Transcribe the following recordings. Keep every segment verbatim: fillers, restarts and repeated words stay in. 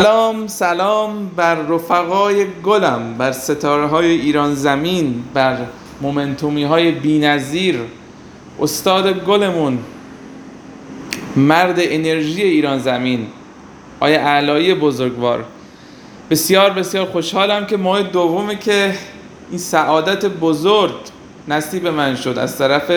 سلام سلام بر رفقای گلم، بر ستاره های ایران زمین، بر مومنتومی های بی نظیر، استاد گلمون، مرد انرژی ایران زمین، آیه علایی بزرگوار. بسیار بسیار خوشحالم که ماه دومه که این سعادت بزرگ نصیب من شد از طرف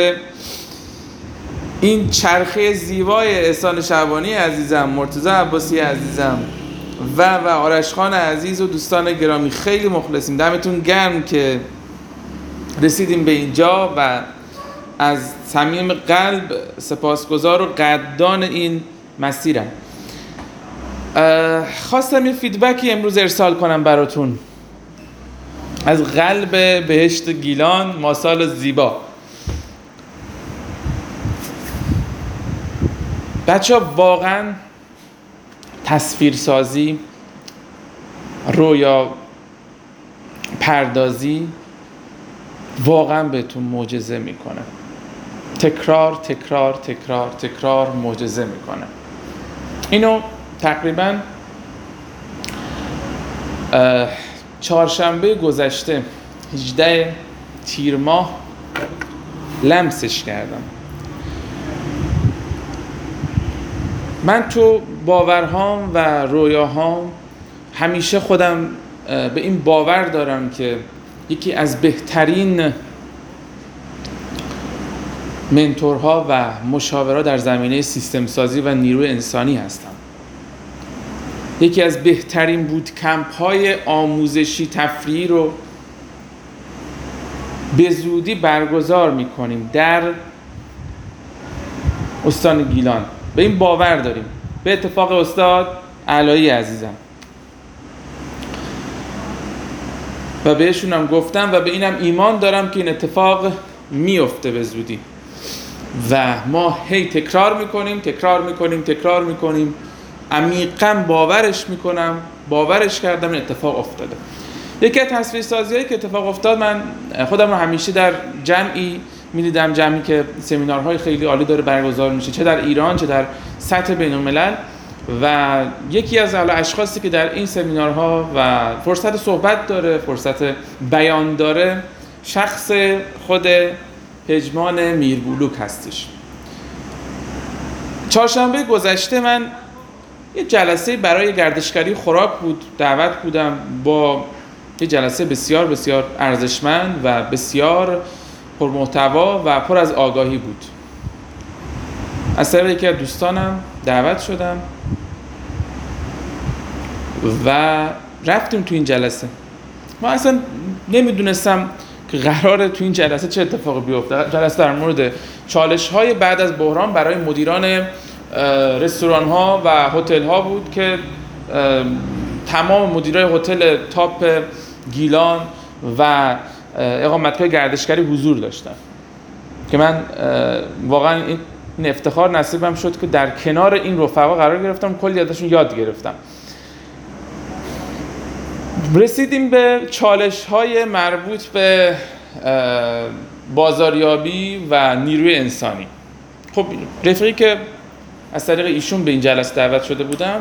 این چرخه زیبای احسان شعبانی عزیزم، مرتضی عباسی عزیزم و و آرش خان عزیز و دوستان گرامی. خیلی مخلصیم، دمتون گرم که رسیدیم به اینجا و از صمیم قلب سپاسگزار و قدردان این مسیرم. خواستم یه فیدبکی امروز ارسال کنم براتون از قلب بهشت گیلان، ماسال زیبا. بچه ها واقعا تصویرسازی، رویا پردازی واقعا بهتون معجزه میکنه. تکرار تکرار تکرار تکرار معجزه میکنه. اینو تقریبا چهارشنبه گذشته هجده تیر ماه لمسش کردم. من تو باورهام و رویاهام همیشه خودم به این باور دارم که یکی از بهترین منتورها و مشاورها در زمینه سیستم سازی و نیروی انسانی هستم. یکی از بهترین بوتکمپ های آموزشی تفریحی رو به زودی برگزار میکنیم در استان گیلان. به این باور داریم، به اتفاق استاد علایی عزیزم، و بهشون هم گفتم و به اینم ایمان دارم که این اتفاق میفته به زودی و ما هی تکرار میکنیم تکرار میکنیم تکرار میکنیم عمیقاً باورش میکنم باورش کردم این اتفاق افتاده. یکی از تصویرسازی‌هایی که اتفاق افتاد، من خودم رو همیشه در جمعی می‌دیدم، جمعی که سمینارهای خیلی عالی داره برگزار میشه، چه در ایران چه در سطح بین‌الملل، و یکی از اشخاصی که در این سمینارها و فرصت صحبت داره، فرصت بیان داره، شخص خود پژمان میربولوک هستش. چهارشنبه گذشته من یه جلسه برای گردشگری خوراک بود، دعوت بودم با یه جلسه بسیار بسیار ارزشمند و بسیار پرمحتوا و پر از آگاهی بود. از طریق یکی از دوستانم دعوت شدم و رفتیم تو این جلسه. ما اصلا نمیدونستم که قراره تو این جلسه چه اتفاقی بیفته. جلسه در مورد چالش‌های بعد از بحران برای مدیران رستوران‌ها و هتل‌ها بود که تمام مدیرای هتل تاپ گیلان و اقامتگاه گردشگری حضور داشتن که من واقعا این افتخار نصیبم شد که در کنار این رفقا قرار گرفتم، کلی ازشون یاد گرفتم. رسیدیم به چالش‌های مربوط به بازاریابی و نیروی انسانی. خب رفیقی که از طریق ایشون به این جلسه دعوت شده بودم،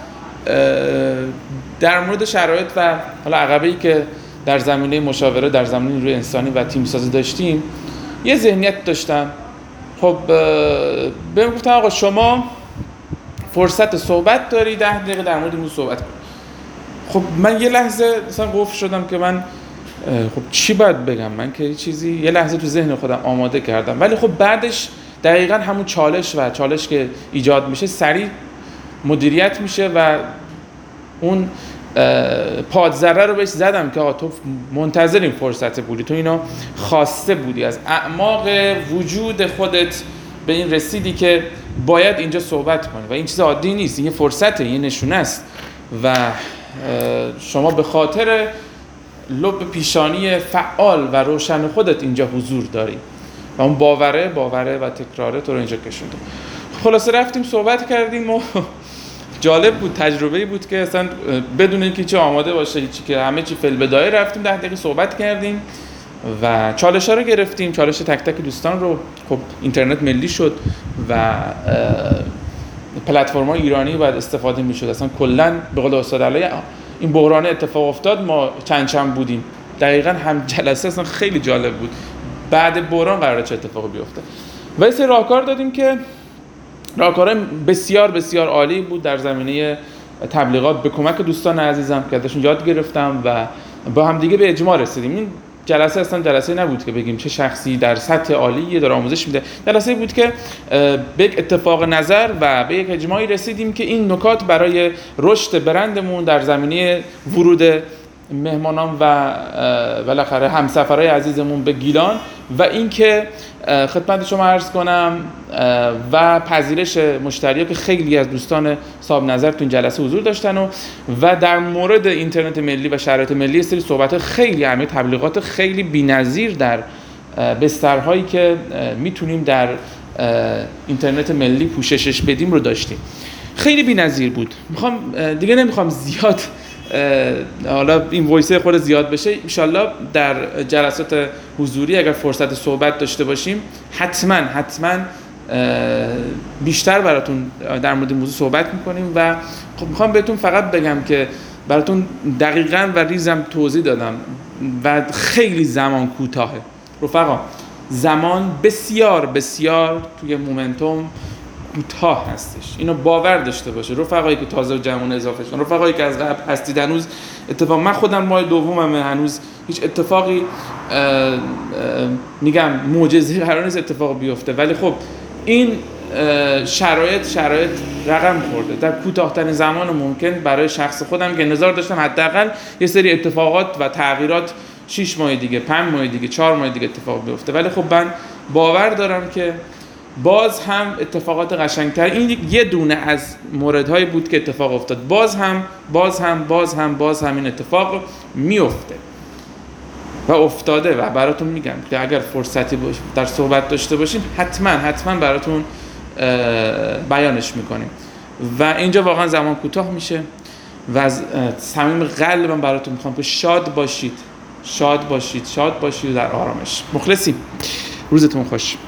در مورد شرایط و حالا عقبه‌ای که در زمینه مشاوره در زمینه نیروی انسانی و تیم سازی داشتیم یه ذهنیت داشتم. خب بهم گفتن آقا شما فرصت صحبت داری، ده دقیقه در مورد این صحبت کن. خب من یه لحظه مثلا قفل شدم که من خب چی باید بگم، من که چیزی یه لحظه تو ذهن خودم آماده کردم، ولی خب بعدش دقیقاً همون چالش و چالش که ایجاد میشه سریع مدیریت میشه و اون پادذره رو بهش زدم که آقا تو منتظر این فرصت بودی، تو اینو خواسته بودی، از اعماق وجود خودت به این رسیدی که باید اینجا صحبت کنی و این چیز عادی نیست، این یه فرصته، یه نشونه است و شما به خاطر لب پیشانی فعال و روشن خودت اینجا حضور داری و اون باوره باوره و تکراره تو رو اینجا کشونده. خلاصه رفتیم صحبت کردیم و جالب بود، تجربه‌ای بود که اصلا بدون اینکه چه آماده باشه هیچی، که همه چی فل بدایه رفتیم ده دقیقه صحبت کردیم و چالش‌ها رو گرفتیم، چالش تک تک دوستان رو. خب اینترنت ملی شد و پلتفرم‌های ایرانی باید استفاده می‌شد. اصلا کلاً به قول استاد علی این بحران اتفاق افتاد ما چند چند بودیم. دقیقاً هم جلسه اصلا خیلی جالب بود. بعد بحران قراره چه اتفاقی بیفته. و این سری راهکار دادیم که راهکار بسیار بسیار عالی بود در زمینه تبلیغات به کمک دوستان عزیزم که ازشون یاد گرفتم و با هم دیگه به اجماع رسیدیم. این جلسه اصلا جلسه نبود که بگیم چه شخصی در سطح عالی داره آموزش میده. جلسه بود که به یک اتفاق نظر و به یک اجماعی رسیدیم که این نکات برای رشد برندمون در زمینه ورود مهمانان و بالاخره همسفرهای عزیزمون به گیلان و اینکه خدمت شما عرض کنم و پذیرش مشتری‌ها که خیلی از دوستان صاحب نظر تو این جلسه حضور داشتن و و در مورد اینترنت ملی و شرایط ملی سری صحبت خیلی اهمیت تبلیغات خیلی بی‌نظیر در بسترهایی که میتونیم در اینترنت ملی پوششش بدیم رو داشتیم. خیلی بی‌نظیر بود. میخوام دیگه نمیخوام زیاد حالا این وایسه خود زیاد بشه. ان شاءالله در جلسات حضوری اگر فرصت صحبت داشته باشیم حتما حتما بیشتر براتون در مورد این موضوع صحبت میکنیم و خب میخوام بهتون فقط بگم که براتون دقیقاً و ریزم توضیح دادم و خیلی زمان کوتاهه رفقا، زمان بسیار بسیار توی مومنتوم کوتاه هستش. اینو باور داشته باشه رفقایی که تازه جمعون اضافه شدن، رفقایی که از قبل هستید. هنوز اتفاق من خودم ماه دوممه، هنوز هیچ اتفاقی اه اه میگم معجزه‌ای قرار نیست اتفاق بیفته، ولی خب این شرایط شرایط رقم خورده. در کوتاه‌ترین زمان ممکن برای شخص خودم که انتظار داشتم حداقل یه سری اتفاقات و تغییرات شش ماه دیگه، پنج ماه دیگه، چهار ماه دیگه اتفاق بیفته، ولی خب من باور دارم که باز هم اتفاقات قشنگتر. این یه دونه از موردهایی بود که اتفاق افتاد، باز هم باز هم باز هم باز هم این اتفاق میفته و افتاده و براتون میگم که اگر فرصتی باشه در صحبت داشته باشیم حتما حتما براتون بیانش میکنیم و اینجا واقعا زمان کوتاه میشه و از صمیم قلبم براتون میخوام که شاد باشید، شاد باشید، شاد باشید در آرامش. مخلصیم. روزتون خوش.